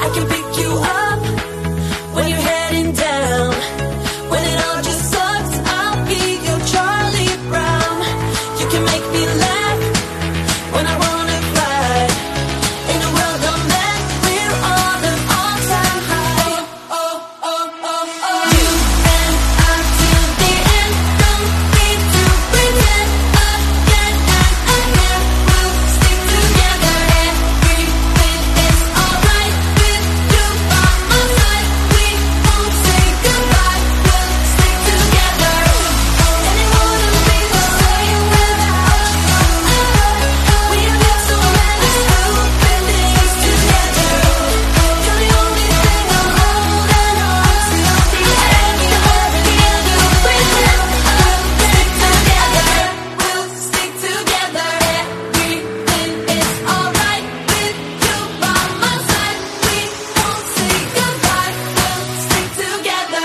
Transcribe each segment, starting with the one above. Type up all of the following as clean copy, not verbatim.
can pick you up when you're heading down. When it all just sucks, I'll be your Charlie Brown. You can make me laugh when I wanna cry. In a world of men, we're on an all-time high. Oh, oh, oh, oh. You and I till the end. Don't need to pretend again and again. We'll stick together. Everything is alright with you by my side. We won't say goodbye. We'll stick together. And it wouldn't be the same without you. We have done so many stupid things together. You're the only thing I'm holding on to. The end of everything you pretend. We'll stick together. Everything is alright with you by my side. We won't say goodbye. We'll stick together.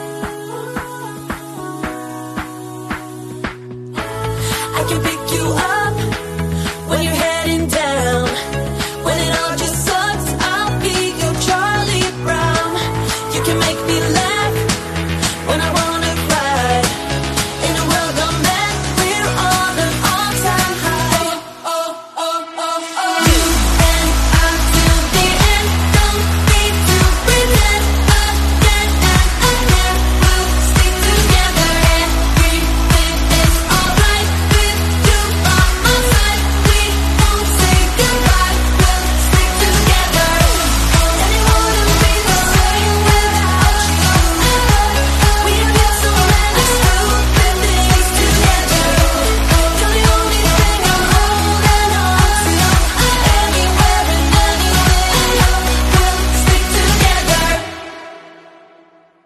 I can pick you up